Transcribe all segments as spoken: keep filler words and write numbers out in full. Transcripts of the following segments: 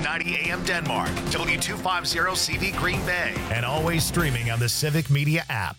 ninety A M Denmark, W two fifty C V Green Bay, and always streaming on the Civic Media app.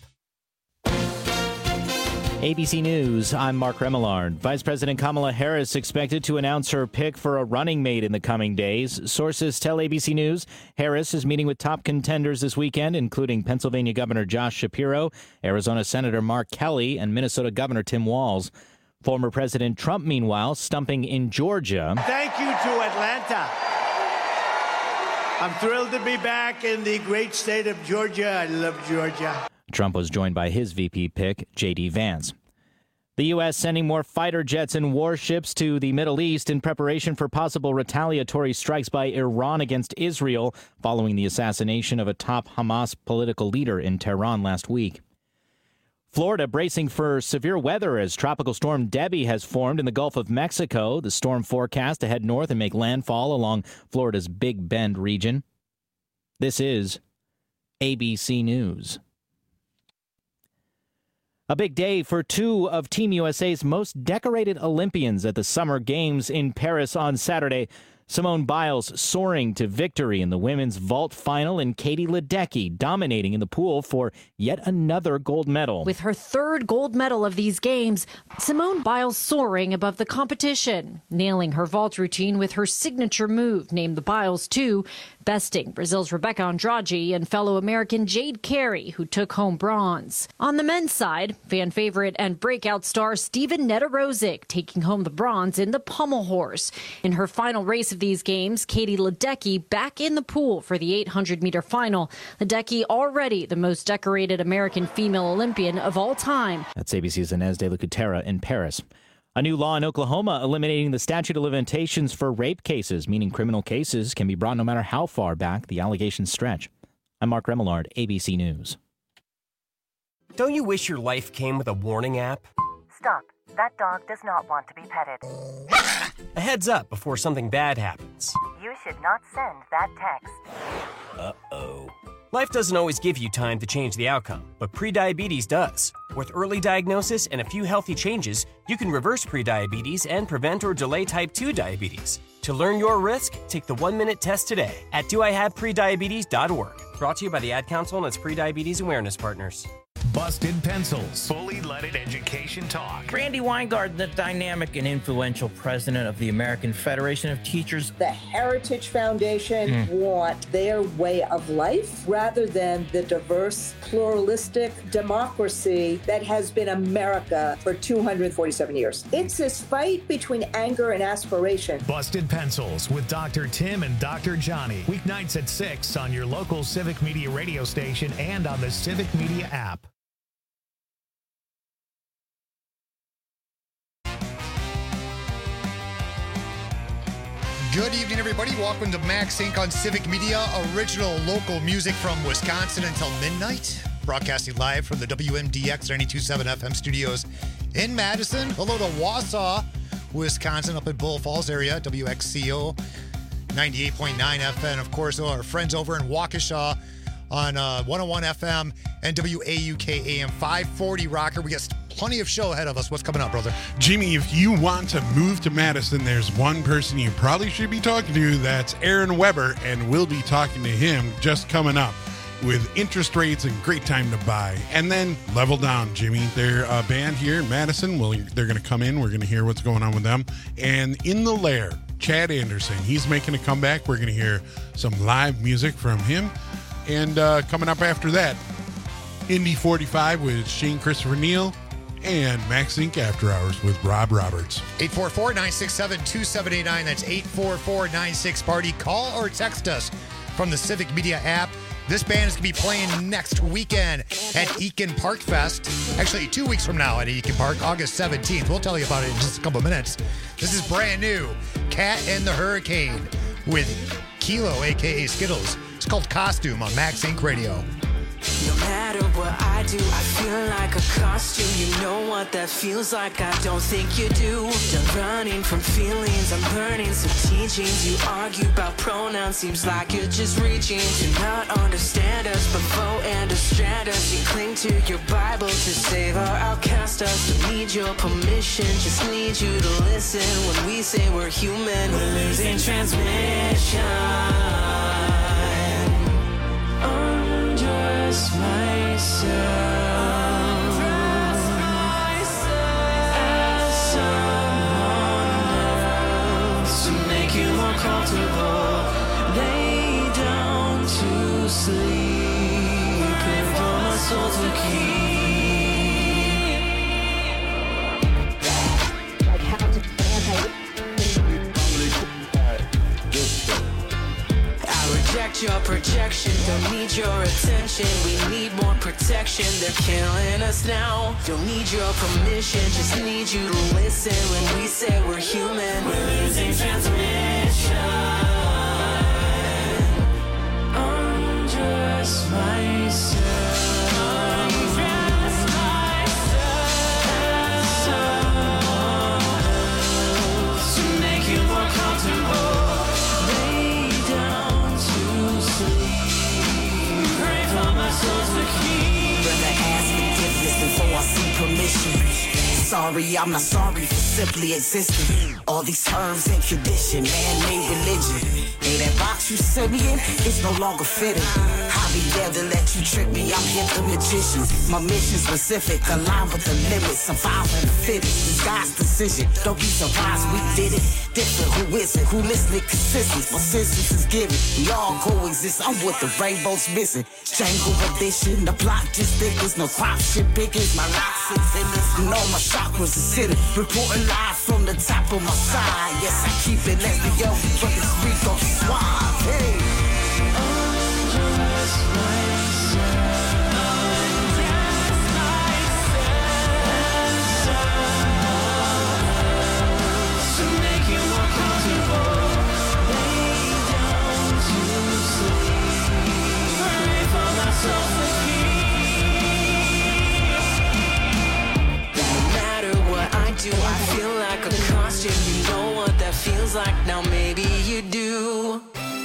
A B C News, I'm Mark Remillard. Vice President Kamala Harris expected to announce her pick for a running mate in the coming days. Sources tell A B C News Harris is meeting with top contenders this weekend, including Pennsylvania Governor Josh Shapiro, Arizona Senator Mark Kelly, and Minnesota Governor Tim Walz. Former President Trump, meanwhile, stumping in Georgia. Thank you to Atlanta. I'm thrilled to be back in the great state of Georgia. I love Georgia. Trump was joined by his V P pick, J D. Vance. The U S sending more fighter jets and warships to the Middle East in preparation for possible retaliatory strikes by Iran against Israel following the assassination of a top Hamas political leader in Tehran last week. Florida bracing for severe weather as Tropical Storm Debbie has formed in the Gulf of Mexico. The storm forecast to head north and make landfall along Florida's Big Bend region. This is A B C News. A big day for two of Team U S A's most decorated Olympians at the Summer Games in Paris on Saturday. Simone Biles soaring to victory in the women's vault final, and Katie Ledecky dominating in the pool for yet another gold medal. With her third gold medal of these games, Simone Biles soaring above the competition, nailing her vault routine with her signature move, named the Biles two, besting Brazil's Rebecca Andrade and fellow American Jade Carey, who took home bronze. On the men's side, fan favorite and breakout star Steven Nedorosik taking home the bronze in the pommel horse. In her final race of these games, Katie Ledecky back in the pool for the eight hundred meter final. Ledecky already the most decorated American female Olympian of all time. That's A B C's Inez de la Cutera in Paris. A new law in Oklahoma eliminating the statute of limitations for rape cases, meaning criminal cases can be brought no matter how far back the allegations stretch. I'm Mark Remillard, A B C News. Don't you wish your life came with a warning app? Stop. That dog does not want to be petted. A heads up before something bad happens. You should not send that text. Uh-oh. Life doesn't always give you time to change the outcome, but prediabetes does. With early diagnosis and a few healthy changes, you can reverse prediabetes and prevent or delay type two diabetes. To learn your risk, take the one-minute test today at do I have prediabetes dot org. Brought to you by the Ad Council and its prediabetes awareness partners. Busted Pencils. Fully leaded education talk. Randy Weingarten, the dynamic and influential president of the American Federation of Teachers. The Heritage Foundation mm. want their way of life rather than the diverse, pluralistic democracy that has been America for two hundred forty-seven years. It's this fight between anger and aspiration. Busted Pencils with Doctor Tim and Doctor Johnny. Weeknights at six on your local Civic Media radio station and on the Civic Media app. Good evening, everybody. Welcome to Max Incorporated on Civic Media, original local music from Wisconsin until midnight. Broadcasting live from the W M D X ninety-two point seven F M studios in Madison. Hello to Wausau, Wisconsin, up in Bull Falls area, W X C O ninety-eight point nine F M. Of course, our friends over in Waukesha on uh, one oh one F M and W A U K A M five forty Rocker. We got plenty of show ahead of us. What's coming up, brother? Jimmy, if you want to move to Madison, there's one person you probably should be talking to. That's Aaron Weber, and we'll be talking to him just coming up with interest rates and great time to buy. And then Level Down, Jimmy. They're a band here in Madison. Well, they're going to come in. We're going to hear what's going on with them. And In the Lair, Chad Anderson. He's making a comeback. We're going to hear some live music from him. And uh, coming up after that, Indy forty-five with Shane Christopher Neal, and Max Incorporated After Hours with Rob Roberts. eight four four, nine six seven, two seven eight nine. That's eight four four, nine six, party. Call or text us from the Civic Media app. This band is going to be playing next weekend at Eakin Park Fest. Actually, two weeks from now at Eakin Park, August seventeenth. We'll tell you about it in just a couple minutes. This is brand new. Cat and the Hurricane with Kilo, a k a. Skittles. It's called Costume on Max Incorporated Radio. No matter what I do, I feel like a costume. You know what that feels like, I don't think you do. Done running from feelings, I'm learning some teachings. You argue about pronouns, seems like you're just reaching to not understand us, but vote and distract us. You cling to your Bible to save our outcast us. Don't need your permission, just need you to listen when we say we're human. We're losing transmission. distract your projection. Don't need your attention, we need more protection. They're killing us now. Don't need your permission, just need you to listen when we say we're human. We're losing transmission. Undress myself. Undress myself to make you more comfortable. Lay down to sleep. Pray for my soul's the key. Rather ask forgiveness before I see permission. Sorry, I'm not sorry for simply existing. All these terms and condition, man-made religion. Hey, that box you sent me in, it's no longer fitting. I'll be there to let you trick me, I'm here the magician. My mission specific, aligned with the limits. Surviving the fittest, this God's decision. Don't be surprised we did it. Different, who is it? Who listening consistent? Persistence is given. We all coexist, I'm what the rainbow's missing. Jangle edition, the plot just thickens. No crop shit pickers, my rock sits in this. You know my chakras are sitting. Reporting live from the top of my side. Yes, I keep it lesbian, but the streets don't suave. Hey. Undress myself. Undress myself to make you more comfortable. Lay down to sleep. Pray for myself to keep. No matter what I do, I feel like a costume. You know what that feels like. Now maybe you do.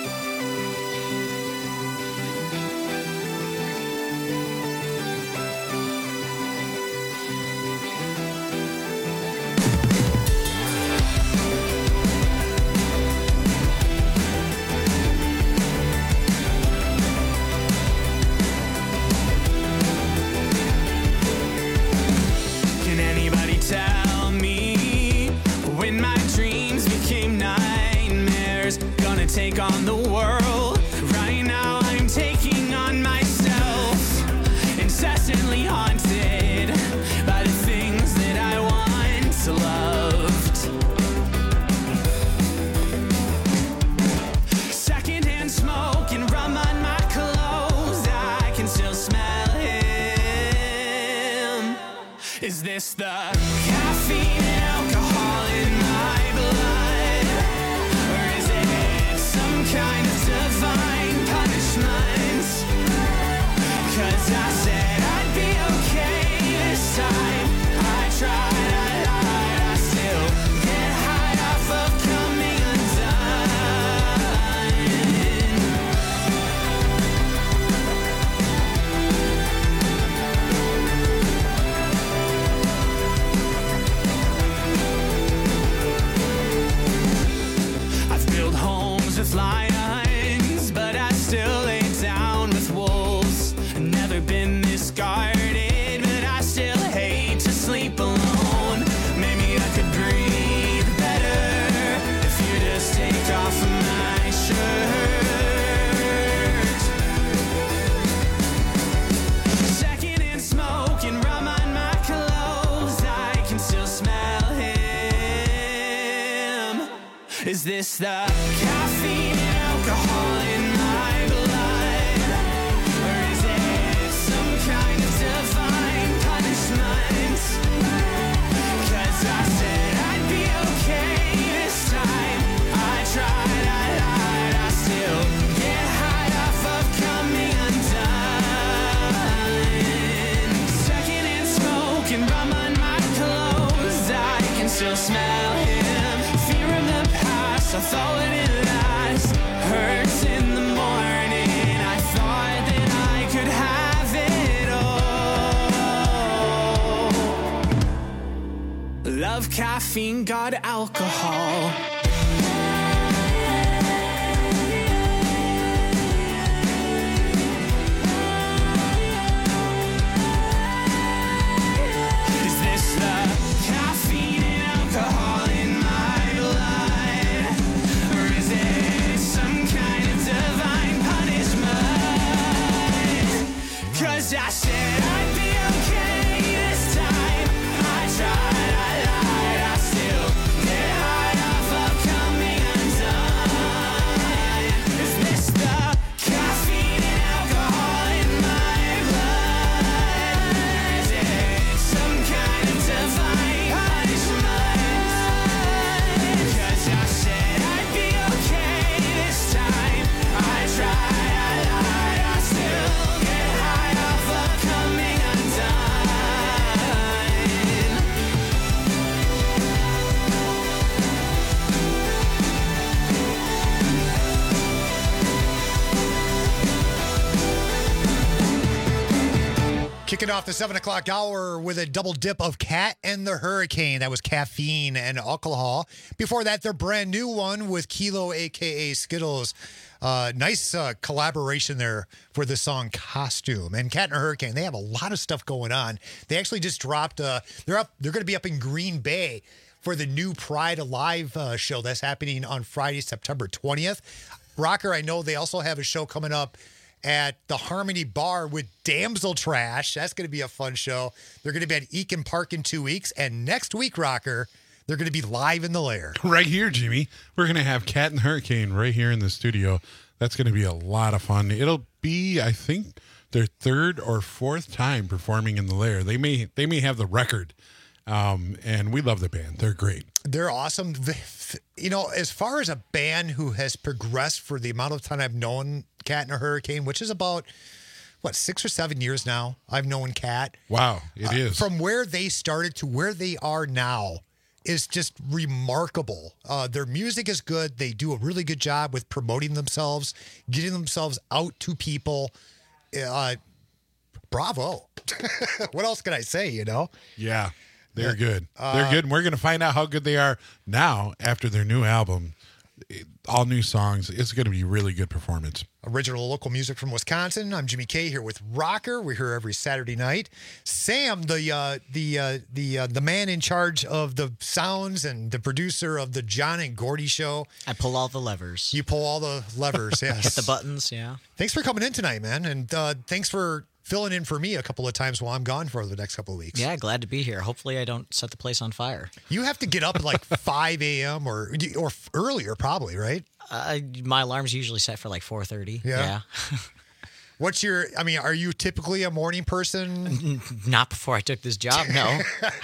Can anybody tell me when my dreams became nightmares? Gonna take on the world. Right now I'm taking on myself. Incessantly haunted by the things that I once loved. Secondhand smoke and rum on my clothes. I can still smell him. Is this the caffeine and alcohol in my blood? Or is it some kind of divine punishment? 'Cause I said I'd be okay this time. I tried, I lied, I still get high off of coming undone. I've built homes with lions, but I still lay down with wolves. Never been this guarded, but I still hate to sleep alone. Maybe I could breathe better if you just take off my shirt. Secondhand smoke and rum on my clothes. I can still smell him. Is this the caffeine and alcohol in my blood? Or is it some kind of divine punishment? 'Cause I said I'd be okay this time. I tried, I lied, I still get high off of coming undone. Secondhand smoke and rum on my clothes. I can still smell him. Fear of the past, I thought it last. Hurts in the morning. I thought that I could have it all. Love caffeine, got alcohol. Is this the caffeine and alcohol in my blood? Or is it some kind of divine punishment? 'Cause I said I'd be okay this time. I tried, I lied, I still get high off of Kicking off the seven o'clock hour with a double dip of Cat and the Hurricane. That was Caffeine and Alcohol. Before that, their brand new one with Kilo, a k a. Skittles. Uh, nice uh, collaboration there for the song Costume. And Cat and the Hurricane, they have a lot of stuff going on. They actually just dropped, uh, they're up. They're going to be up in Green Bay for the new Pride Alive uh, show that's happening on Friday, September twentieth. Rocker, I know they also have a show coming up at the Harmony Bar with Damsel Trash. That's going to be a fun show. They're going to be at Eakin Park in two weeks. And next week, Rocker, they're going to be live in the Lair. Right here, Jimmy. We're going to have Cat and Hurricane right here in the studio. That's going to be a lot of fun. It'll be, I think, their third or fourth time performing in the Lair. They may they may have the record. Um, and we love the band. They're great. They're awesome. You know, as far as a band who has progressed for the amount of time I've known Cat and a Hurricane, which is about, what, six or seven years now, I've known Cat. Wow, it uh, is. From where they started to where they are now is just remarkable. Uh, their music is good. They do a really good job with promoting themselves, getting themselves out to people. Uh, bravo. What else can I say, you know? Yeah. They're good. Uh, They're good. And we're going to find out how good they are now after their new album. All new songs. It's going to be really good performance. Original local music from Wisconsin. I'm Jimmy K here with Rocker. We're here every Saturday night. Sam, the uh, the uh, the uh, the man in charge of the sounds and the producer of the John and Gordy show. I pull all the levers. You pull all the levers. Yes. Hit the buttons. Yeah. Thanks for coming in tonight, man, and uh, thanks for filling in for me a couple of times while I'm gone for the next couple of weeks. Yeah, glad to be here. Hopefully I don't set the place on fire. You have to get up at like five a.m. or or earlier probably, right? Uh, my alarm's usually set for like four thirty. Yeah. yeah. What's your, I mean, are you typically a morning person? Not before I took this job, no.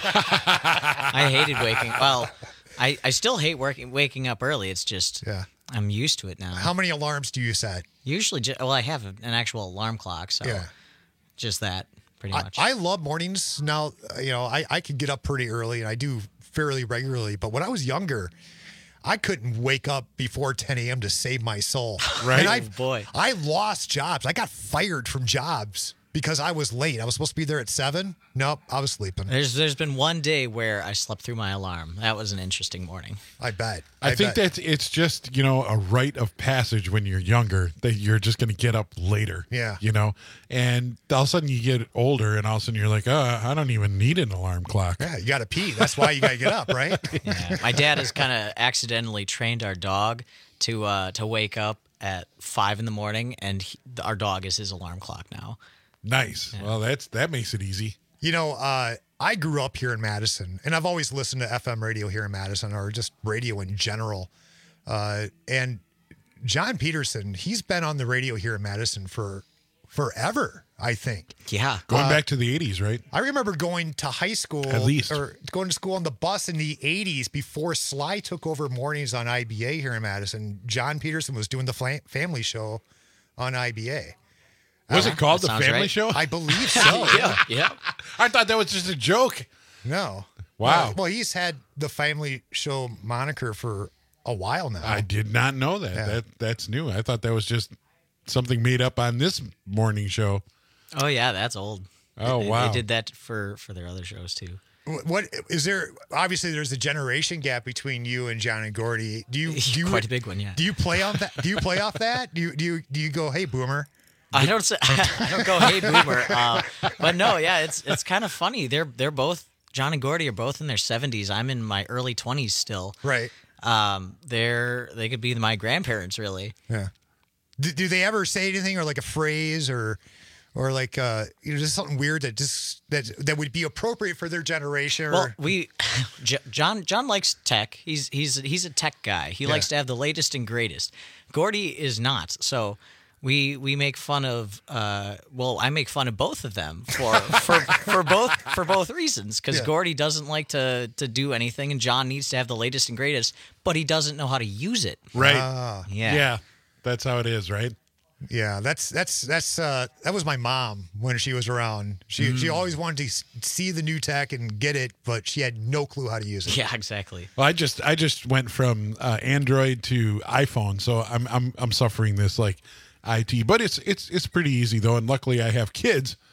I hated waking, well, I, I still hate working, waking up early. It's just, yeah. I'm used to it now. How many alarms do you set? Usually, just, well, I have an actual alarm clock, so yeah. just that, pretty much. I, I love mornings now. You know, I, I can get up pretty early, and I do fairly regularly. But when I was younger, I couldn't wake up before ten a.m. to save my soul. Right? And I, oh, boy. I lost jobs. I got fired from jobs because I was late. I was supposed to be there at seven. Nope, I was sleeping. There's There's been one day where I slept through my alarm. That was an interesting morning. I bet. I, I think bet. that it's just, you know, a rite of passage when you're younger that you're just going to get up later. Yeah. You know, and all of a sudden you get older and all of a sudden you're like, oh, I don't even need an alarm clock. Yeah, you got to pee. That's why you got to get up, right? Yeah. My dad has kind of accidentally trained our dog to uh, to wake up at five in the morning, and he, our dog is his alarm clock now. Nice. Yeah. Well, that's that makes it easy. You know, uh, I grew up here in Madison, and I've always listened to F M radio here in Madison, or just radio in general. Uh, and John Peterson, he's been on the radio here in Madison for forever, I think. Yeah. Going Uh, back to the eighties, right? I remember going to high school, At least. or going to school on the bus in the eighties before Sly took over mornings on I B A here in Madison. John Peterson was doing the fam- family show on I B A. Was Uh, it called that The sounds Family right. Show? I believe so. yeah. Yeah. I thought that was just a joke. No. Wow. Well, well, he's had the family show moniker for a while now. I did not know that. Yeah. That that's new. I thought that was just something made up on this morning show. Oh, yeah, that's old. Oh, They- wow. They did that for, for their other shows, too. What- What is there? Obviously, there's a generation gap between you and John and Gordy. Do you? Do you Quite a big one, yeah. Do you play on that? Do you play off that? Do you? Do you? Do you go, hey, boomer? I don't say, I don't go, hey, boomer. Uh, but no, yeah, it's it's kind of funny. They're they're both, John and Gordy are both in their seventies. I'm in my early twenties still. Right. Um, they're they could be my grandparents, really. Yeah. Do, do they ever say anything, or like a phrase, or or like uh, you know, just something weird that just that that would be appropriate for their generation? Or, Well, we J- John John likes tech. He's he's he's a tech guy. He Yeah. likes to have the latest and greatest. Gordy is not. So we we make fun of uh well, I make fun of both of them for for, for both for both reasons, cuz Yeah. Gordy doesn't like to to do anything and John needs to have the latest and greatest, but he doesn't know how to use it. Right. Ah. Yeah. Yeah. That's how it is, right? Yeah, that's that's that's uh, that was my mom when she was around. She she always wanted to s- see the new tech and get it, but she had no clue how to use it. Yeah, exactly. Well, I just I just went from uh, Android to iPhone, so I'm I'm I'm suffering this like I T, but it's it's it's pretty easy though, and luckily I have kids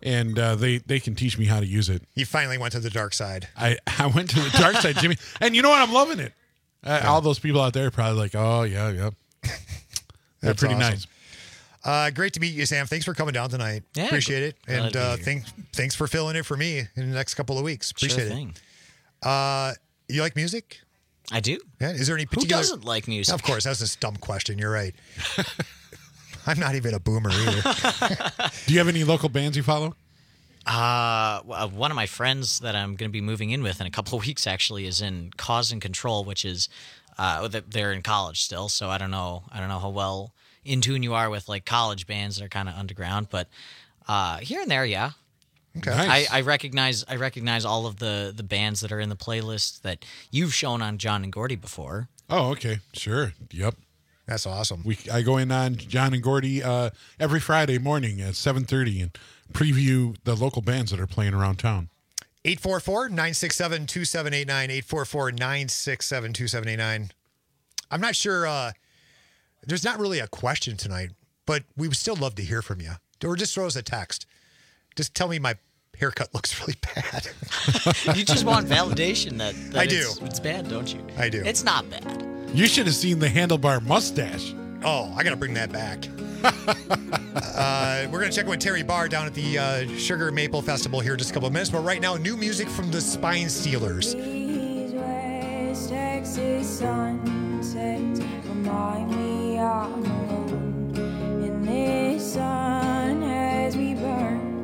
and uh, they they can teach me how to use it. You finally went to the dark side. I, I went to the dark side, Jimmy. And you know what? I'm loving it. Uh, Yeah. All those people out there are probably like, oh, yeah, yeah. They're That's pretty awesome. nice. Uh, great to meet you, Sam. Thanks for coming down tonight. Yeah, Appreciate it. glad And to be uh, here. thanks, thanks for filling it for me in the next couple of weeks. Sure Appreciate thing. it. Uh, you like music? I do. Yeah. Is there any Who particular? doesn't like music? Of course, that's a dumb question. You're right. I'm not even a boomer either. Do you have any local bands you follow? Uh, w- uh, one of my friends that I'm going to be moving in with in a couple of weeks actually is in Cause and Control, which is uh, th- they're in college still, so I don't know. I don't know how well in tune you are with like college bands that are kind of underground, but uh, here and there, yeah. Okay. Nice. I, I recognize I recognize all of the the bands that are in the playlist that you've shown on John and Gordy before. Oh, okay. Sure. Yep. That's awesome. We I go in on John and Gordy uh, every Friday morning at seven thirty and preview the local bands that are playing around town. eight four four, nine six seven, two seven eight nine, eight four four, nine six seven, two seven eight nine. I'm not sure. Uh, there's not really a question tonight, but we would still love to hear from you. Or just throw us a text. Just tell me my haircut looks really bad. You just want validation that, that I it's, do. it's bad, don't you? I do. It's not bad. You should have seen the handlebar mustache. Oh, I got to bring that back. uh, we're going to check in with Terry Barr down at the uh, Sugar Maple Festival here in just a couple of minutes. But right now, new music from the Spine Stealers. These West Texas sunsets remind me I'm alone, and this sun has me burned,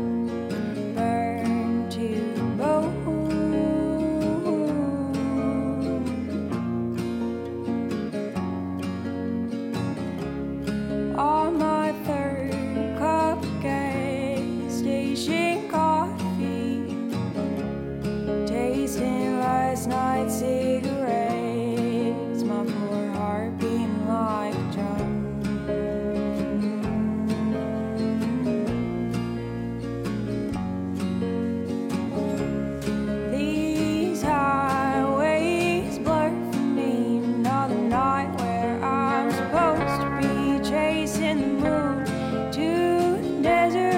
burned to the bone. On my third cup of gas station coffee, tasting last night's cigarettes, my poor heart beating like a drum. These highways blur for me, another night where I'm supposed to be chasing the moon to the desert.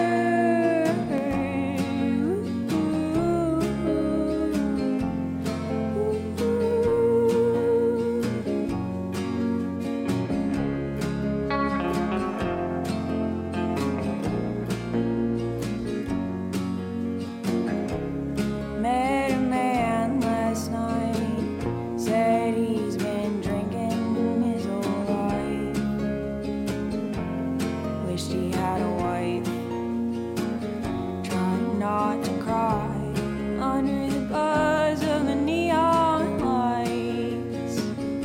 Met a man last night, said he's been drinking his whole life. Wished he had a wife, trying not to cry under the buzz of the neon lights.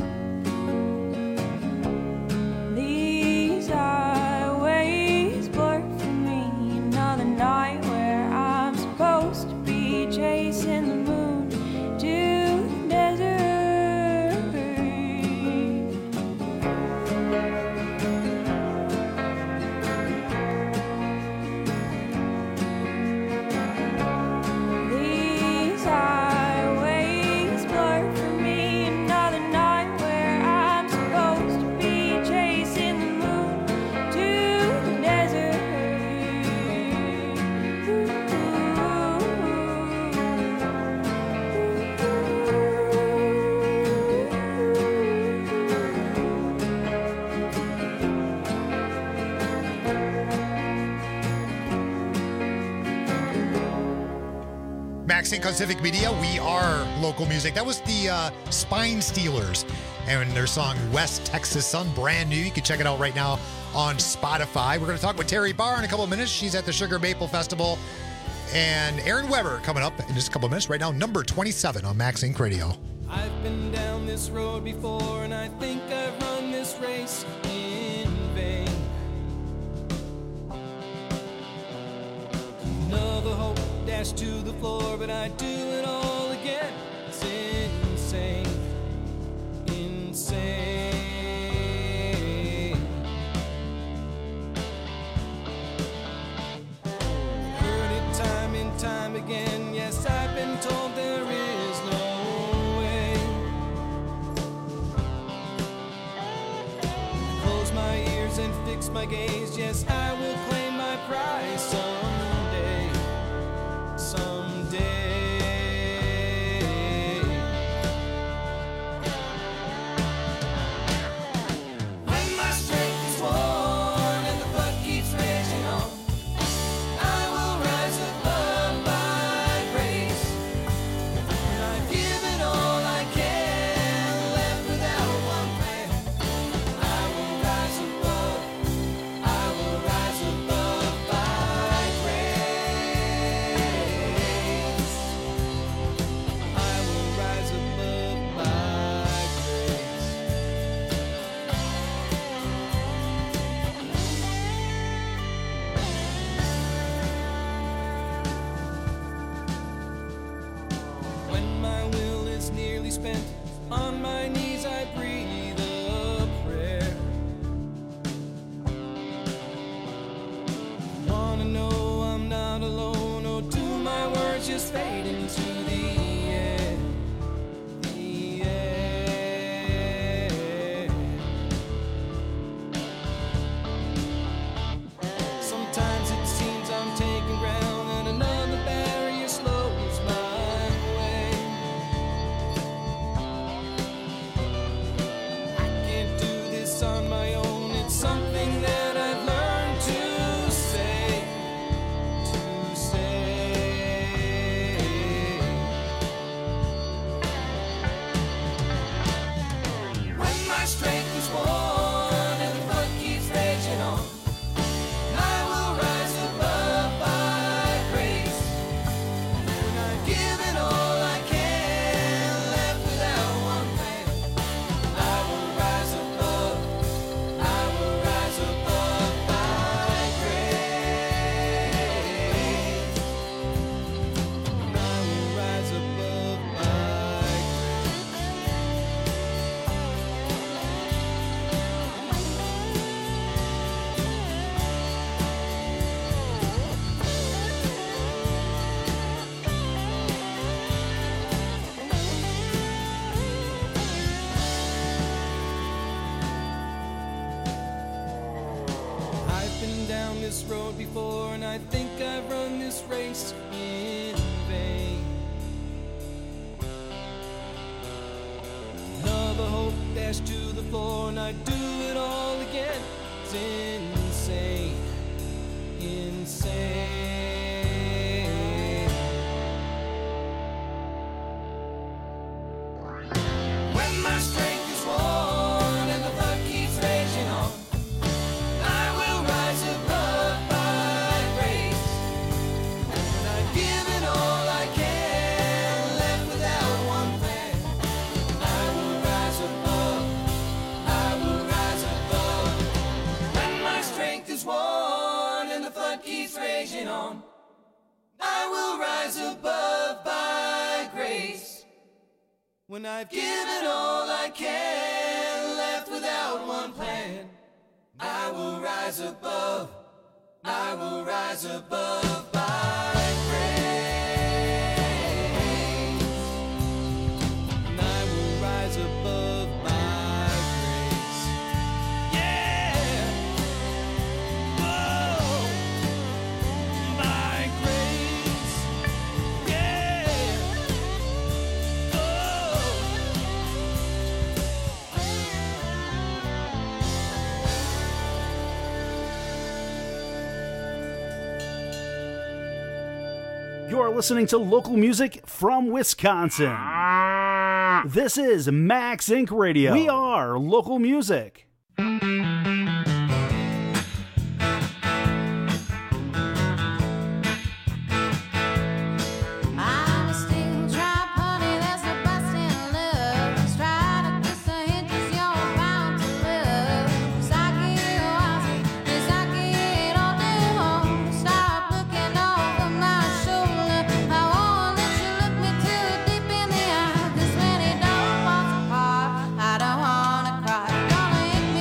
These highways blur for me, another night where I'm supposed to be chasing the moon to the desert. These highways blur for me, another night where I'm supposed to be chasing the moon to the desert. Max Inc on Civic Media. We are local music. That was the uh, Spine Stealers and their song West Texas Sun, brand new. You can check it out right now on Spotify. We're going to talk with Terry Barr in a couple of minutes. She's at the Sugar Maple Festival. And Aaron Weber coming up in just a couple of minutes. Right now, number twenty-seven on Max Inc Radio. I've been down this road before, and I think I've run this race in vain. Another hope dashed to the floor, but I do it all again. It's insane, insane. Heard it time and time again. Yes, I've been told there is no way. Close my ears and fix my gaze. Yes, I will claim my prize someday. spent. On my knees I breathe a prayer. Wanna know I'm not alone, or do my words just fade into the air? The air. Sometimes it seems I'm taking ground and another barrier slows my way. I can't do this on my own. It's something that I've learned to say, to say. When my strength is worn and the flood keeps raging on, I will rise above by grace. When I've given all I can, left without one plan, I will rise above, I will rise above by grace. And I will rise above by I've been down this road before, and I think I've run this race in vain. Another hope dashed to the floor, and I do it all again. It's insane, insane. When my strength is worn and the flood keeps raging on, I will rise above by grace. When I've given all I can, left without one plan, I will rise above, I will rise above. When my strength is worn and the flood keeps raging on, I will rise above by grace. When I've given all I can, left without one plan, I will rise above, I will rise above by grace. And I will rise above by grace. Yeah. Whoa. By grace. Yeah. You're listening to local music from Wisconsin. This is Max Incorporated. Radio. We are local music. I don't wanna cry, gonna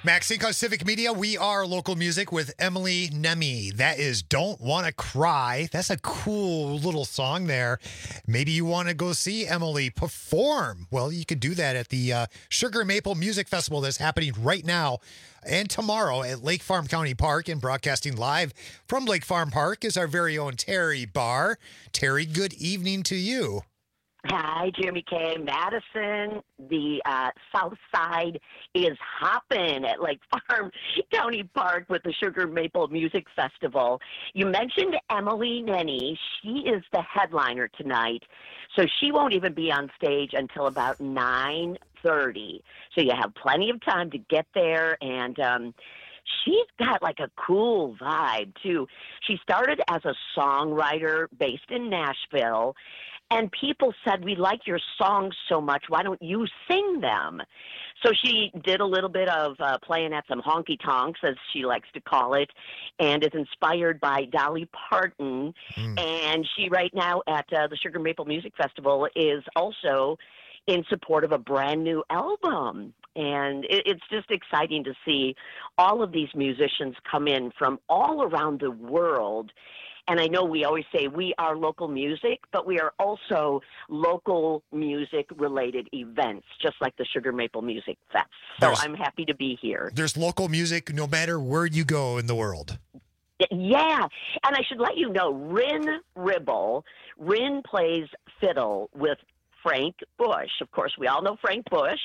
Max Inc. on Civic Media. We are local music with Emily Nemi. That is Don't Wanna Cry. That's a cool little song there. Maybe you want to go see Emily perform. Well, you could do that at the uh, Sugar Maple Music Festival that's happening right now and tomorrow at Lake Farm County Park. And broadcasting live from Lake Farm Park is our very own Terry Barr. Terry, good evening to you. Hi, Jeremy K. Madison. The uh, South Side is hopping at Lake Farm County Park with the Sugar Maple Music Festival. You mentioned Emily Nenny. She is the headliner tonight, so she won't even be on stage until about nine thirty. So you have plenty of time to get there, and um, she's got like a cool vibe, too. She started as a songwriter based in Nashville, and people said, we like your songs so much, why don't you sing them? So she did a little bit of uh, playing at some honky-tonks, as she likes to call it, and is inspired by Dolly Parton. Mm. And she right now at uh, the Sugar Maple Music Festival is also in support of a brand new album. And it, it's just exciting to see all of these musicians come in from all around the world. And I know we always say we are local music, but we are also local music-related events, just like the Sugar Maple Music Fest. So there's, I'm happy to be here. There's local music no matter where you go in the world. Yeah, and I should let you know, Rin Ribble, Rin plays fiddle with Frank Bush. Of course, we all know Frank Bush.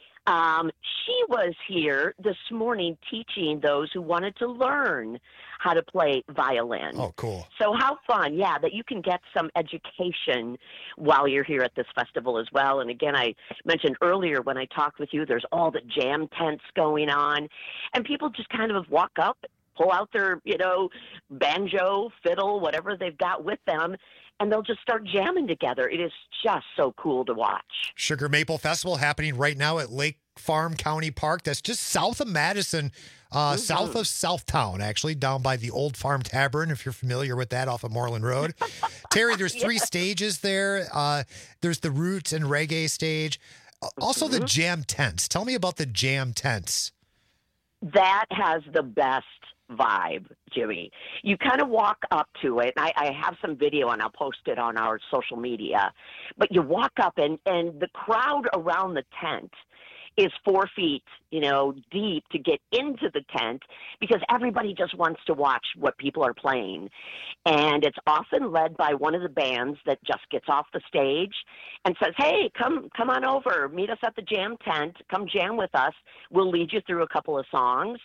Um, she was here this morning teaching those who wanted to learn how to play violin. Oh, cool. So how fun, yeah, that you can get some education while you're here at this festival as well. And again, I mentioned earlier when I talked with you, there's all the jam tents going on, and people just kind of walk up, pull out their, you know, banjo, fiddle, whatever they've got with them, and they'll just start jamming together. It is just so cool to watch. Sugar Maple Festival happening right now at Lake Farm County Park. That's just south of Madison, uh, mm-hmm. south of Southtown, actually, down by the Old Farm Tavern, if you're familiar with that, off of Moreland Road. Terry, there's three yeah. stages there. Uh, there's the Roots and Reggae stage. Also mm-hmm. the jam tents. Tell me about the jam tents. That has the best vibe, Jimmy. You kind of walk up to it. I, I have some video and I'll post it on our social media. But you walk up and, and the crowd around the tent is four feet, you know, deep to get into the tent because everybody just wants to watch what people are playing. And it's often led by one of the bands that just gets off the stage and says, hey, come come on over, meet us at the jam tent, come jam with us. We'll lead you through a couple of songs.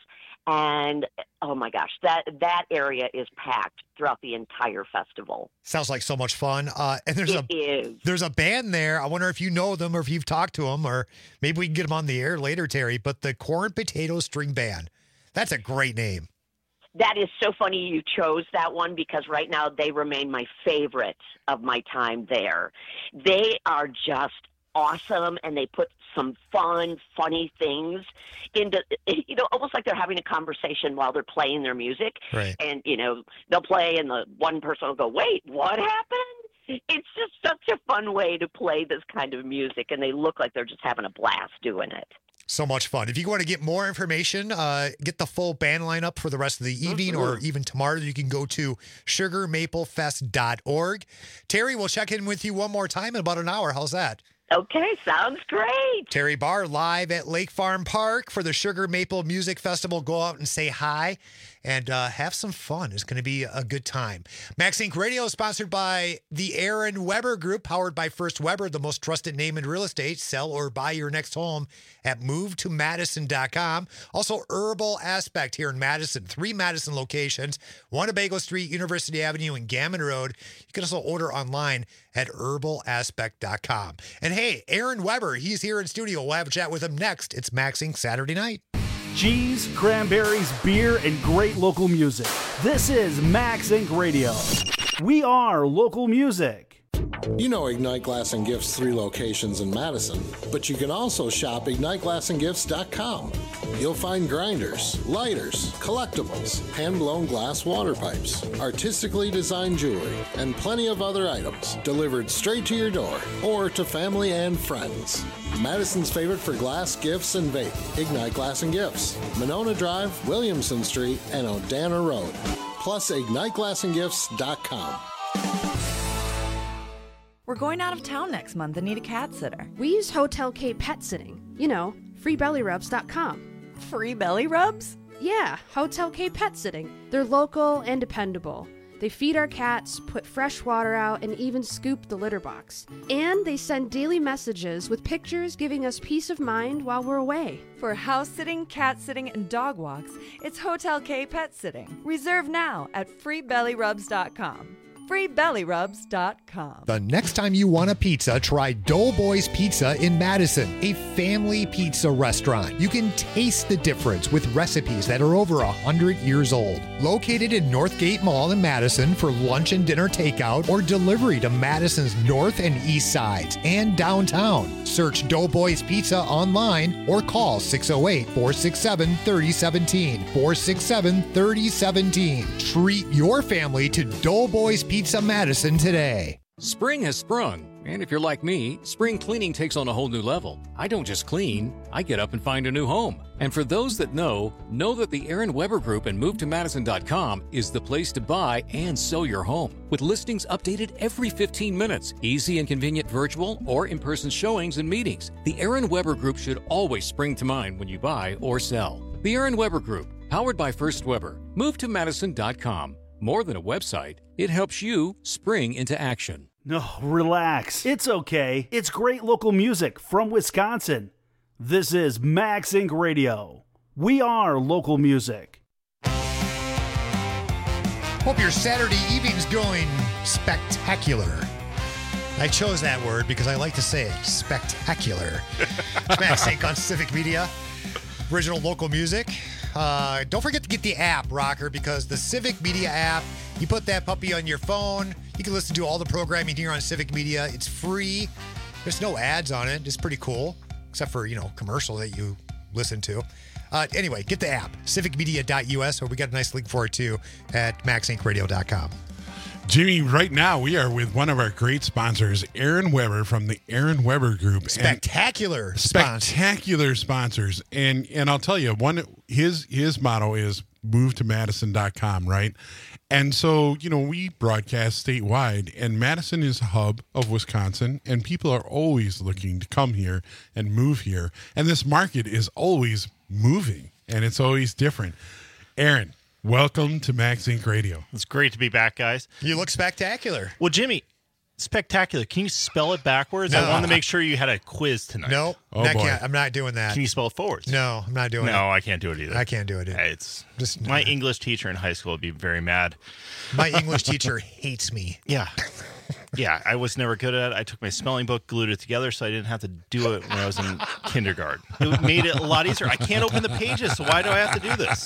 And oh my gosh, that that area is packed throughout the entire festival. Sounds like so much fun. Uh, and there's it a is. there's a band there. I wonder if you know them or if you've talked to them, or maybe we can get them on the air later, Terry. But the Corn Potato String Band. That's a great name. That is so funny you chose that one because right now they remain my favorite of my time there. They are just awesome, and they put some fun, funny things into, you know, almost like they're having a conversation while they're playing their music. Right. And, you know, they'll play and the one person will go, wait, what happened? It's just such a fun way to play this kind of music, and they look like they're just having a blast doing it. So much fun. If you want to get more information, uh, get the full band lineup for the rest of the evening, mm-hmm. or even tomorrow, you can go to sugar maple fest dot org. Terry, we'll check in with you one more time in about an hour. How's that? Okay, sounds great. Terry Barr live at Lake Farm Park for the Sugar Maple Music Festival. Go out and say hi and uh, have some fun. It's going to be a good time. Max Inc Radio is sponsored by the Aaron Weber Group, powered by First Weber, the most trusted name in real estate. Sell or buy your next home at move to madison dot com. Also, Herbal Aspect here in Madison. Three Madison locations, Winnebago Street, University Avenue, and Gammon Road. You can also order online at herbal aspect dot com. And hey, Aaron Weber, he's here in studio. We'll have a chat with him next. It's Max Inc Saturday night. Cheese, cranberries, beer, and great local music. This is Max Inc Radio. We are local music. You know Ignite Glass and Gifts' three locations in Madison, but you can also shop ignite glass and gifts dot com. You'll find grinders, lighters, collectibles, hand-blown glass water pipes, artistically designed jewelry, and plenty of other items delivered straight to your door or to family and friends. Madison's favorite for glass, gifts, and vape, Ignite Glass and Gifts, Monona Drive, Williamson Street, and Odana Road. Plus ignite glass and gifts dot com. We're going out of town next month and need a cat sitter. We use Hotel K Pet Sitting. You know, free belly rubs dot com. Free belly rubs? Yeah, Hotel K Pet Sitting. They're local and dependable. They feed our cats, put fresh water out, and even scoop the litter box. And they send daily messages with pictures giving us peace of mind while we're away. For house sitting, cat sitting, and dog walks, it's Hotel K Pet Sitting. Reserve now at free belly rubs dot com. free belly rubs dot com. The next time you want a pizza, try Doughboys Pizza in Madison, a family pizza restaurant. You can taste the difference with recipes that are over one hundred years old. Located in Northgate Mall in Madison for lunch and dinner takeout or delivery to Madison's north and east sides and downtown. Search Doughboys Pizza online or call six oh eight, four six seven, three oh one seven, four six seven, three oh one seven. Treat your family to Doughboys Pizza Madison today. Spring has sprung, and if you're like me, spring cleaning takes on a whole new level. I don't just clean, I get up and find a new home. And for those that know, know that the Aaron Weber Group and move to madison dot com is the place to buy and sell your home. With listings updated every fifteen minutes, easy and convenient virtual or in-person showings and meetings, the Aaron Weber Group should always spring to mind when you buy or sell. The Aaron Weber Group, powered by First Weber, move to madison dot com. More than a website, it helps you spring into action. No, relax. It's okay. It's great local music from Wisconsin. This is Max Inc Radio. We are local music. Hope your Saturday evening's going spectacular. I chose that word because I like to say it, spectacular. It's Max Inc on Civic Media. Original local music. Uh, don't forget to get the app, Rocker, because the Civic Media app, you put that puppy on your phone. You can listen to all the programming here on Civic Media. It's free. There's no ads on it. It's pretty cool, except for, you know, commercial that you listen to. Uh, anyway, get the app, civic media dot u s, or we got a nice link for it, too, at max inc radio dot com. Jimmy, right now we are with one of our great sponsors, Aaron Weber from the Aaron Weber Group. Spectacular and sponsors. Spectacular sponsors. And and I'll tell you, one his his motto is move to madison dot com, right? And so, you know, we broadcast statewide, and Madison is a hub of Wisconsin, and people are always looking to come here and move here. And this market is always moving, and it's always different. Aaron, welcome to Max Inc Radio. It's great to be back, guys. You look spectacular. Well, Jimmy, spectacular. Can you spell it backwards? No. I wanted to make sure you had a quiz tonight. No, Oh, I boy. can't. I'm not doing that. Can you spell it forwards? No, I'm not doing it. No, I can't do it either. I can't do it. Hey, It's Just my English teacher in high school would be very mad. My English teacher hates me. Yeah. Yeah, I was never good at it. I took my spelling book, glued it together so I didn't have to do it when I was in kindergarten. It made it a lot easier. I can't open the pages, so why do I have to do this?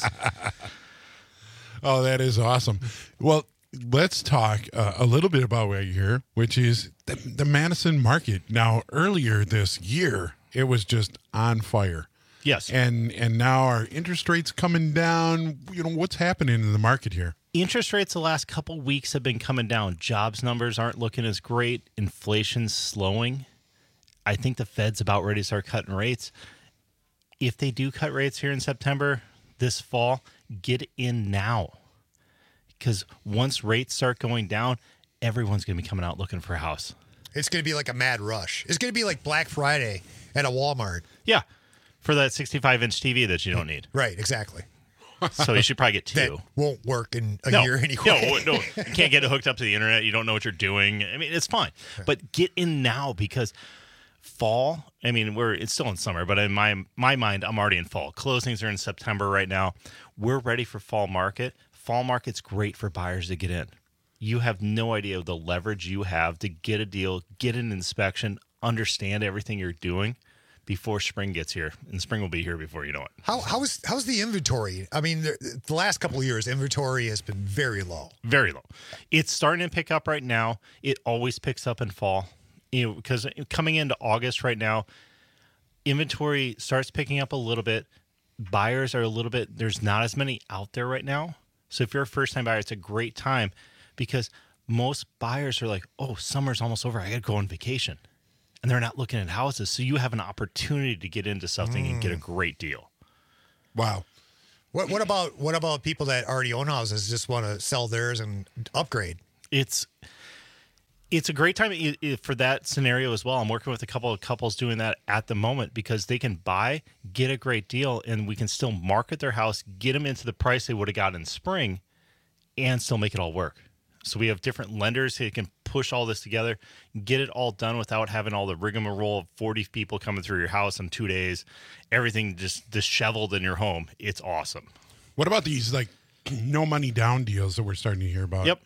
Oh, that is awesome. Well, let's talk uh, a little bit about why you're here, which is the, the Madison market. Now, earlier this year, it was just on fire. Yes. And and now our interest rates coming down. You know, what's happening in the market here? Interest rates the last couple weeks have been coming down. Jobs numbers aren't looking as great. Inflation's slowing. I think the Fed's about ready to start cutting rates. If they do cut rates here in September, this fall, get in now. Because once rates start going down, everyone's going to be coming out looking for a house. It's going to be like a mad rush. It's going to be like Black Friday at a Walmart. Yeah, for that sixty-five inch T V that you don't need. Right, exactly. So you should probably get two. That won't work in a no, year anyway. No, no, you can't get it hooked up to the internet. You don't know what you're doing. I mean, it's fine. But get in now because fall, I mean, we're it's still in summer, but in my my mind, I'm already in fall. Closings are in September right now. We're ready for fall market. Fall market's great for buyers to get in. You have no idea of the leverage you have to get a deal, get an inspection, understand everything you're doing before spring gets here, and spring will be here before you know it. How how is how's the inventory? I mean, the, the last couple of years, inventory has been very low. Very low. It's starting to pick up right now. It always picks up in fall, you know, because coming into August right now, inventory starts picking up a little bit. Buyers are a little bit. There's not as many out there right now. So if you're a first time buyer, it's a great time because most buyers are like, "Oh, summer's almost over. I got to go on vacation." And they're not looking at houses. So you have an opportunity to get into something mm. and get a great deal. Wow. What what about what about people that already own houses just want to sell theirs and upgrade? It's it's a great time for that scenario as well. I'm working with a couple of couples doing that at the moment because they can buy, get a great deal, and we can still market their house, get them into the price they would have got in spring, and still make it all work. So we have different lenders who can push all this together, get it all done without having all the rigmarole of forty people coming through your house in two days, everything just disheveled in your home. It's awesome. What about these like no money down deals that we're starting to hear about? Yep.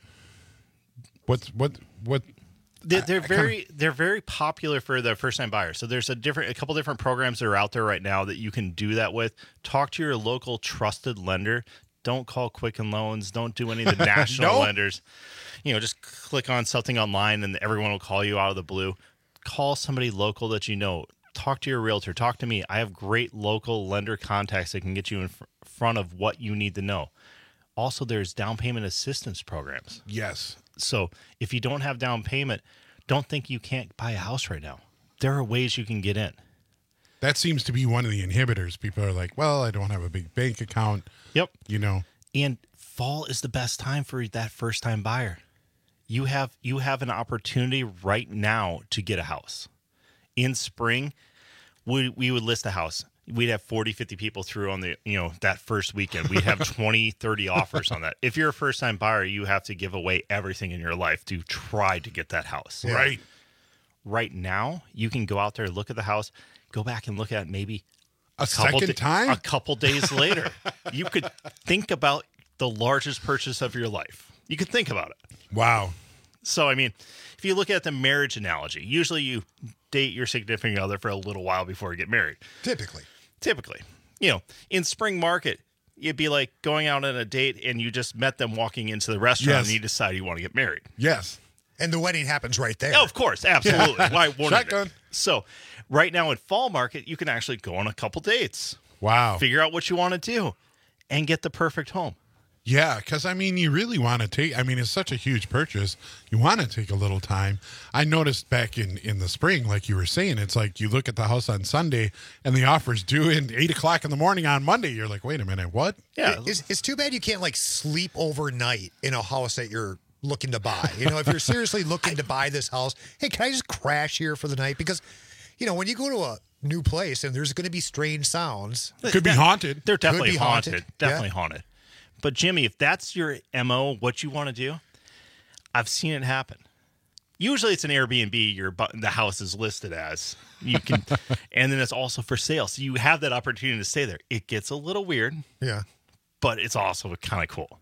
What's what what? They're, they're I, I very kinda... they're very popular for the first time buyers. So there's a different a couple different programs that are out there right now that you can do that with. Talk to your local trusted lender. Don't call Quicken Loans. Don't do any of the national nope. lenders. You know, just click on something online and everyone will call you out of the blue. Call somebody local that you know. Talk to your realtor. Talk to me. I have great local lender contacts that can get you in fr- front of what you need to know. Also, there's down payment assistance programs. Yes. So if you don't have down payment, don't think you can't buy a house right now. There are ways you can get in. That seems to be one of the inhibitors. People are like, well, I don't have a big bank account. Yep. You know. And fall is the best time for that first time buyer. You have you have an opportunity right now to get a house. In spring, we we would list a house. We'd have forty, fifty people through on the, you know, that first weekend. We'd have twenty, thirty offers on that. If you're a first time buyer, you have to give away everything in your life to try to get that house. Yeah. Right. Right now, you can go out there, look at the house, go back and look at it maybe a, a second da- time, a couple days later. You could think about the largest purchase of your life. You could think about it. Wow. So, I mean, if you look at the marriage analogy, usually you date your significant other for a little while before you get married. Typically. Typically. You know, in spring market, it'd be like going out on a date and you just met them walking into the restaurant yes. and you decide you want to get married. Yes. And the wedding happens right there. Oh, of course. Absolutely. Yeah. Why wouldn't Shotgun. it? So right now in fall market, you can actually go on a couple dates. Wow. Figure out what you want to do and get the perfect home. Yeah, because, I mean, you really want to take, I mean, it's such a huge purchase. You want to take a little time. I noticed back in, in the spring, like you were saying, it's like you look at the house on Sunday and the offer's due in eight o'clock in the morning on Monday. You're like, wait a minute, what? Yeah. It, it's, it's too bad you can't, like, sleep overnight in a house that you're looking to buy. You know, if you're seriously looking to buy this house, hey, can I just crash here for the night? Because, you know, when you go to a new place and there's going to be strange sounds. Could be haunted. They're definitely haunted. haunted. Definitely Yeah. haunted. But, Jimmy, if that's your M O, what you want to do, I've seen it happen. Usually it's an Airbnb your the house is listed as. You can, and then it's also for sale. So you have that opportunity to stay there. It gets a little weird. Yeah. But it's also kind of cool.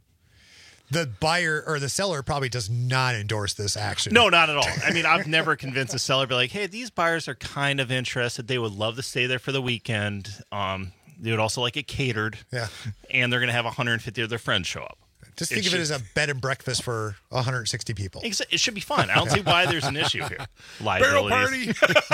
The buyer or the seller probably does not endorse this action. No, not at all. I mean, I've never convinced a seller to be like, hey, these buyers are kind of interested. They would love to stay there for the weekend. Um, they would also like it catered. Yeah. And they're going to have one hundred fifty of their friends show up. Just think it of should, it as a bed and breakfast for one hundred sixty people. It should be fun. I don't see why there's an issue here. Barrel party.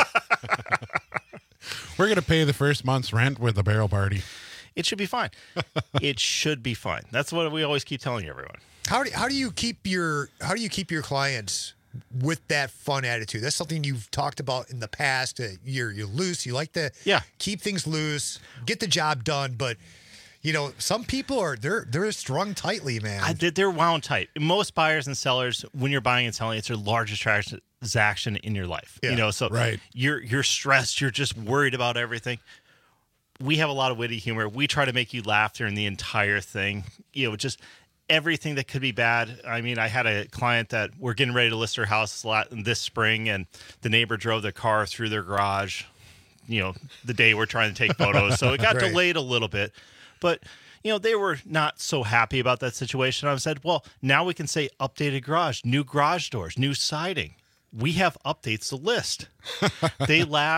We're going to pay the first month's rent with a barrel party. It should be fine. It should be fine. That's what we always keep telling everyone. How do how do you keep your how do you keep your clients with that fun attitude? That's something you've talked about in the past. Uh, you're you're loose. You like to yeah. keep things loose, get the job done. But you know, some people are they're they're strung tightly, man. I, they're wound tight. Most buyers and sellers, when you're buying and selling, it's their largest transaction in your life. Yeah, you know, so right. you're you're stressed. You're just worried about everything. We have a lot of witty humor. We try to make you laugh during the entire thing. You know, just everything that could be bad. I mean, I had a client that we're getting ready to list her house this spring, and the neighbor drove their car through their garage, you know, the day we're trying to take photos. So it got Right. delayed a little bit. But, you know, they were not so happy about that situation. I said, well, now we can say updated garage, new garage doors, new siding. We have updates to list. They laughed.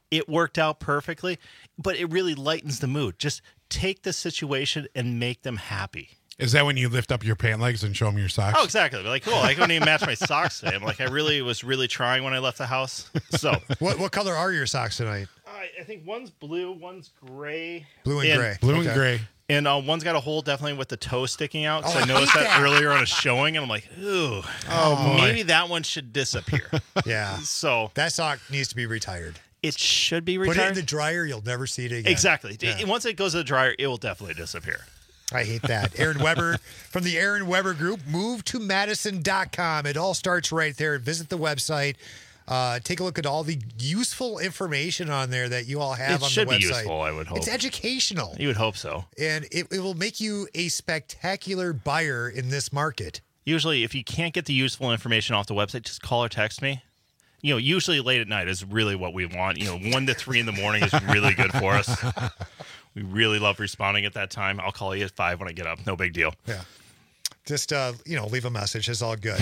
it worked out perfectly, but it really lightens the mood. Just take the situation and make them happy. Is that when you lift up your pant legs and show them your socks? Oh, exactly. Like, cool. I couldn't even match my socks today. I'm like, I really was really trying when I left the house. So, what what color are your socks tonight? I, I think one's blue, one's gray. Blue and, and gray. Blue okay. and gray. And uh, one's got a hole definitely with the toe sticking out. So Oh, I I noticed hate that, that. earlier on a showing, and I'm like, ooh, Oh, boy. maybe that one should disappear. Yeah. So that sock needs to be retired. It should be Put retired. it in the dryer. You'll never see it again. Exactly. Yeah. It- once it goes to the dryer, it will definitely disappear. I hate that. Aaron Weber from the Aaron Weber Group. Move to Madison dot com. It all starts right there. Visit the website. Uh, take a look at all the useful information on there that you all have It on should the website. be useful, I would hope. It's educational. You would hope so. And it, it will make you a spectacular buyer in this market. Usually, if you can't get the useful information off the website, just call or text me. You know, usually late at night is really what we want. You know, one to three in the morning is really good for us. We really love responding at that time. I'll call you at five when I get up. No big deal. Yeah. Just, uh, you know, leave a message. It's all good.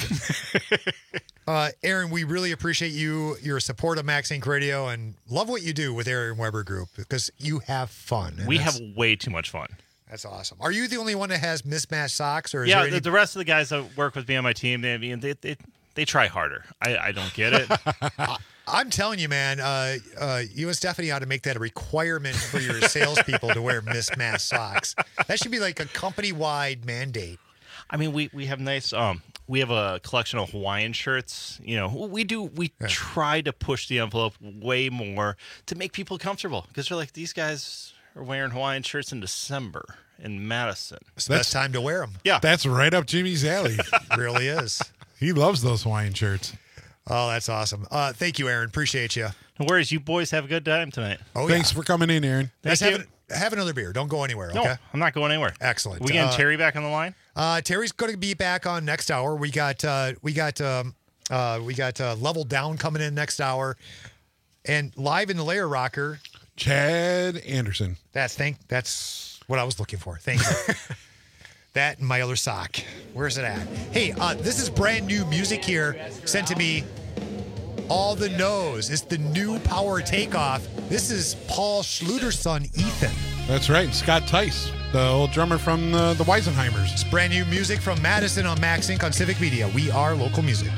uh, Aaron, we really appreciate you, your support of Max Inc Radio, and love what you do with Aaron Weber Group because you have fun. and We that's- have way too much fun. That's awesome. Are you the only one that has mismatched socks, or is Yeah, there any? the, the rest of the guys that work with me on my team, they they they, they try harder. I, I don't get it. I- I'm telling you, man. Uh, uh, you and Stephanie ought to make that a requirement for your salespeople to wear mismatched socks. That should be like a company-wide mandate. I mean, we, we have nice um we have a collection of Hawaiian shirts. You know, we do we try to push the envelope way more to make people comfortable because they're like, these guys are wearing Hawaiian shirts in December in Madison. It's the best time to wear them. Yeah, That's right up Jimmy's alley. really is. He loves those Hawaiian shirts. Oh, that's awesome. Uh, thank you, Aaron. Appreciate you. No worries. You boys have a good time tonight. Oh, Thanks yeah. for coming in, Aaron. Guys, Thank have, you. an- have another beer. Don't go anywhere, No, okay? I'm not going anywhere. Excellent. We getting Uh, Terry back on the line? Uh, Terry's going to be back on next hour. We got uh, we got um, uh, we got uh, Level Down coming in next hour, and live in the Layer Rocker, Chad Anderson. That's thank. That's what I was looking for. Thank you. That and my other sock. Where's it at? Hey, uh, this is brand new music here sent to me. All the Nose. It's the new Power Takeoff. This is Paul Schluter's son, Ethan. That's right. Scott Tice, the old drummer from uh, the Weisenheimers. It's brand new music from Madison on Max Inc on Civic Media. We are local music.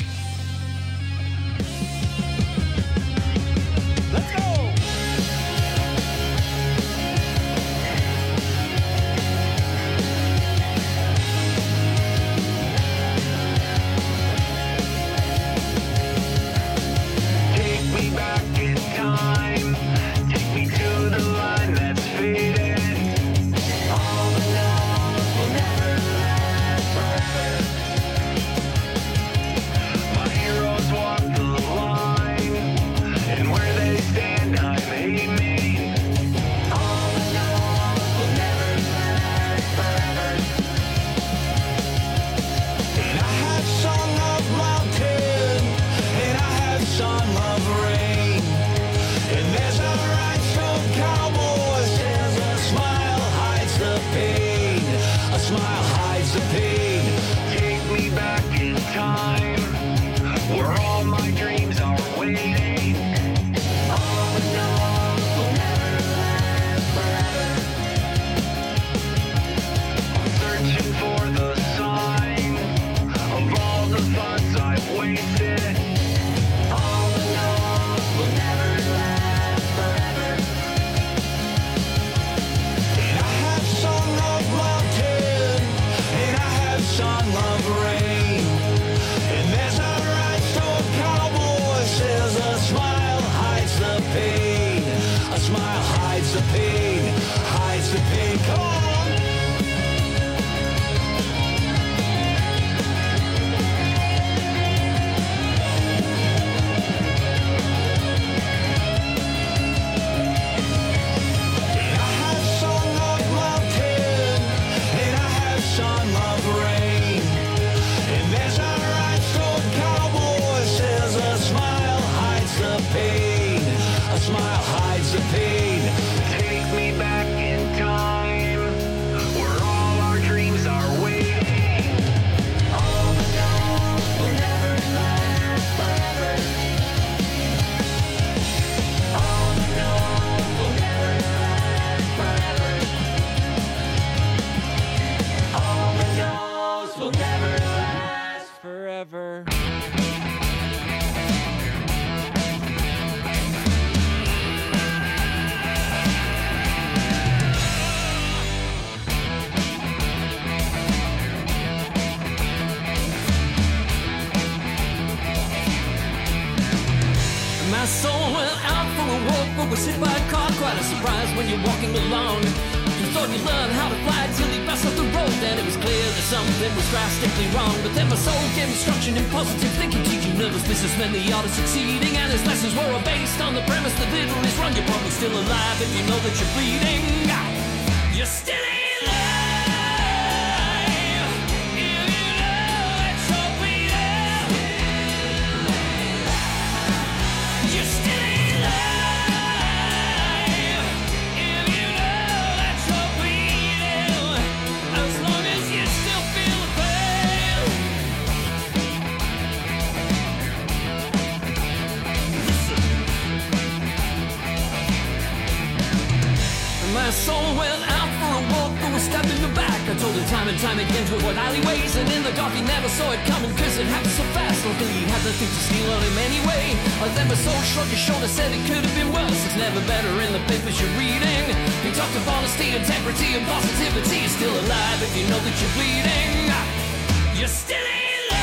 Let's go! Take me back in time. Take me to the line that's faded. All the love will never last forever. My went out for a walk, but was hit by a car. Quite a surprise when you're walking along. You thought you learned how to fly till you passed off the road. Then it was clear that something was drastically wrong. But then my soul gave instruction in positive thinking, teaching nervous businessmen the art of succeeding. And his lessons were all based on the premise that little is wrong. You're probably still alive if you know that you're bleeding. You're still alive. My soul went out for a walk, but was stabbed in the back. I told him time and time again to avoid alleyways, and in the dark he never saw it coming, cause it happened so fast. Luckily he had nothing to steal on him anyway. But then my soul shrugged his shoulder, said it could have been worse. It's never better in the papers you're reading. He talked of honesty, integrity, and positivity. You're still alive if you know that you're bleeding. You're still alive.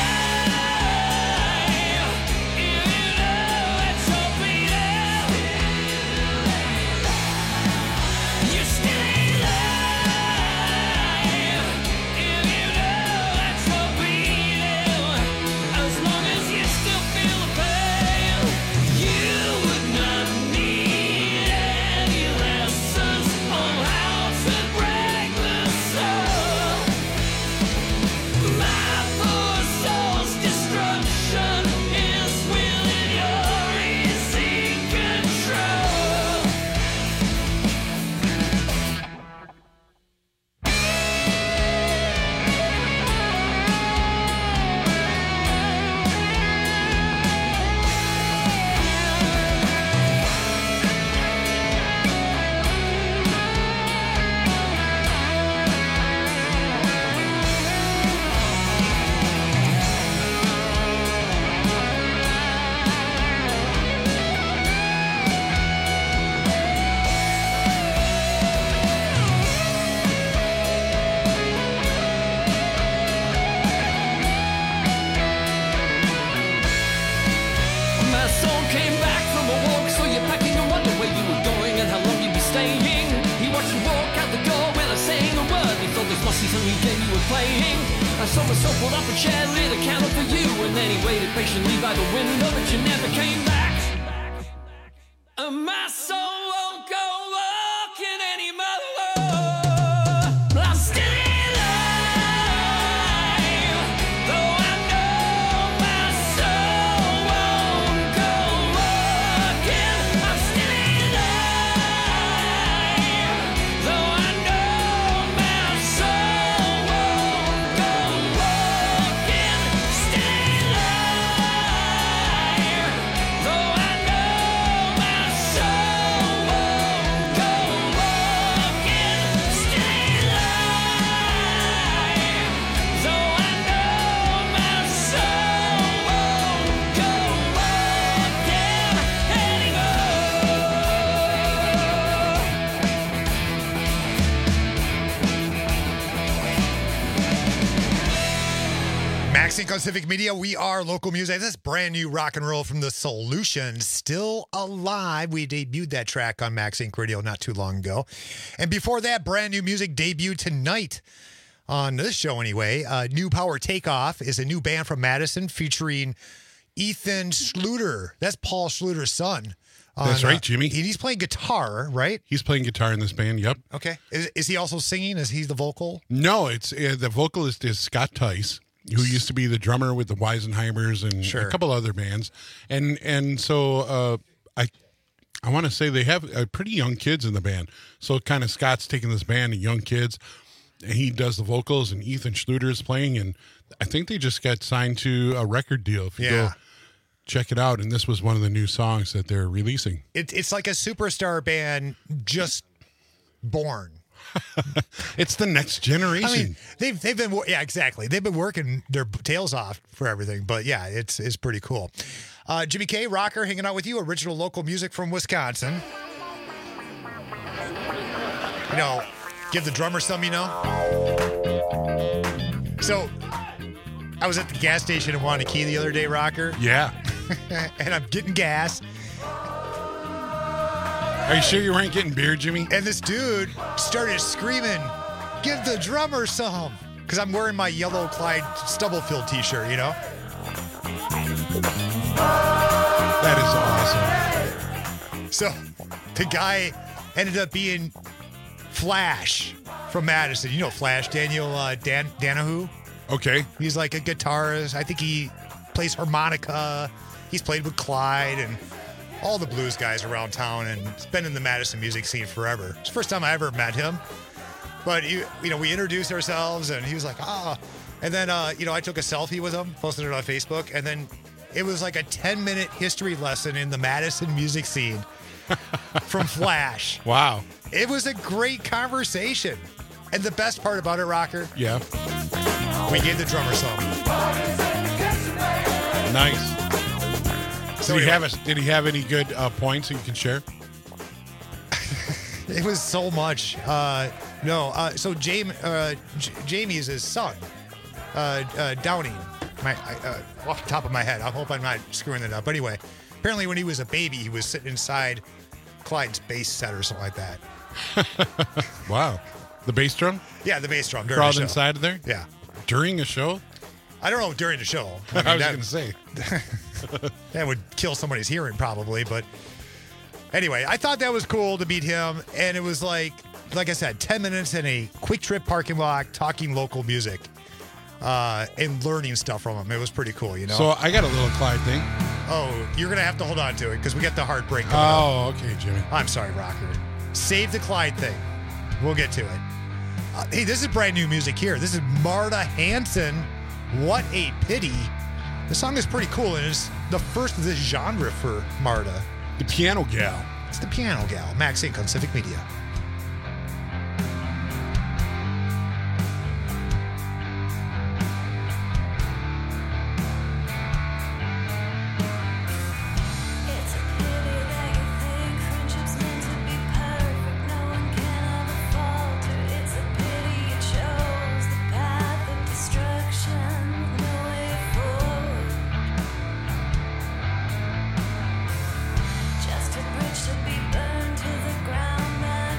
Sync on Civic Media. We are local music. This is brand new rock and roll from The Solutions, Still Alive. We debuted that track on Max Inc Radio not too long ago. And before that, brand new music debuted tonight on this show anyway. Uh, New Power Takeoff is a new band from Madison featuring Ethan Schluter. That's Paul Schluter's son. On, That's right, uh, Jimmy. He's playing guitar, right? He's playing guitar in this band, yep. Okay. Is, is he also singing? Is he the vocal? No, it's uh, the vocalist is Scott Tice, who used to be the drummer with the Weisenheimers and Sure. a couple other bands. And and so uh, I I want to say they have uh, pretty young kids in the band. So kind of Scott's taking this band of young kids, and he does the vocals, and Ethan Schluter is playing, and I think they just got signed to a record deal. If you Yeah. go check it out, and this was one of the new songs that they're releasing. It, it's like a superstar band just born. It's the next generation. I mean, they've they've been yeah exactly they've been working their tails off for everything, but yeah, it's it's pretty cool. Uh, Jimmy K, rocker, hanging out with you. Original local music from Wisconsin. You know, give the drummer some. You know. So, I was at the gas station in Wanakee the other day, rocker. Yeah. And I'm getting gas. Are you sure you weren't getting beer, Jimmy? And this dude started screaming, "Give the drummer some!" Because I'm wearing my yellow Clyde Stubblefield t-shirt, you know? That is awesome. So the guy ended up being Flash from Madison. You know Flash, Daniel uh, Dan Danahu? Okay. He's like a guitarist. I think he plays harmonica. He's played with Clyde and all the blues guys around town, and he's been in the Madison music scene forever. It's the first time I ever met him. But, you, you know, we introduced ourselves, and he was like, ah. And then, uh, you know, I took a selfie with him, posted it on Facebook, and then it was like a ten-minute history lesson in the Madison music scene from Flash. Wow. It was a great conversation. And the best part about it, Rocker, Yeah. we gave the drummer some. Nice. So did, he anyway. have a, did he have any good uh, points that you can share? It was so much. Uh, no, uh, so Jamie, uh, J- Jamie is his son, uh, uh, Downing. My, I, uh, off the top of my head, I hope I'm not screwing it up. But anyway, apparently when he was a baby, he was sitting inside Clyde's bass set or something like that. Wow. The bass drum? Yeah, the bass drum during Crawled the show. inside of there? Yeah. During a show? I don't know during the show. I, mean, was that- going to say. that would kill somebody's hearing probably, but anyway, I thought that was cool to meet him, and it was like like I said, ten minutes in a Quick Trip parking lot talking local music uh and learning stuff from him. It was pretty cool, you know. So I got a little Clyde thing. Oh, you're gonna have to hold on to it because we got the heartbreak coming up. Oh, okay, Jimmy. I'm sorry, Rocker. Save the Clyde thing. We'll get to it. Uh, hey, this is brand new music here. This is Marta Hanson. What a pity. The song is pretty cool, and it's the first of this genre for Marta. The Piano Gal. It's the Piano Gal. Max Inc. on Civic Media. Just a bridge to be burned to the ground.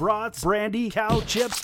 brats, brandy, cow chips,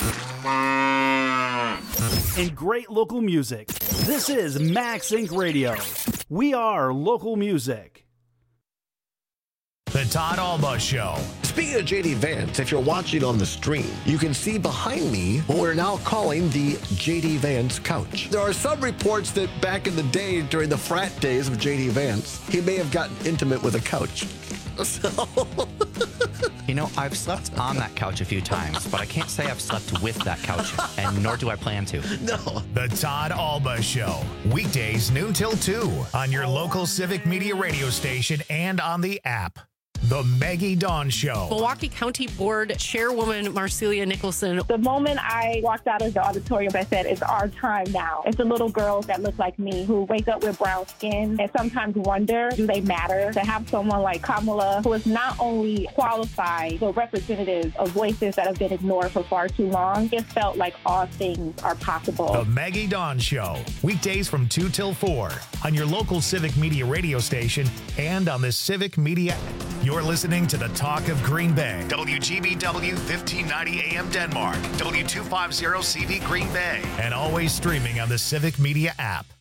and great local music. This is Max Inc Radio. We are local music. The Todd Alba Show. Speaking of J D Vance, if you're watching on the stream, you can see behind me what we're now calling the J D Vance couch. There are some reports that back in the day, during the frat days of J D Vance, he may have gotten intimate with a couch. So... You know, I've slept on that couch a few times, but I can't say I've slept with that couch, and nor do I plan to. No. The Todd Alba Show. Weekdays noon till two on your local Civic Media radio station and on the app. The Maggie Dawn Show. Milwaukee County Board Chairwoman Marcelia Nicholson. The moment I walked out of the auditorium, I said, it's our time now. It's the little girls that look like me who wake up with brown skin and sometimes wonder, do they matter? To have someone like Kamala, who is not only qualified, but representative of voices that have been ignored for far too long, it felt like all things are possible. The Maggie Dawn Show. Weekdays from two till four on your local Civic Media radio station and on the Civic Media. You're listening to the Talk of Green Bay. W G B W fifteen ninety A M Denmark. W two fifty C V Green Bay. And always streaming on the Civic Media app.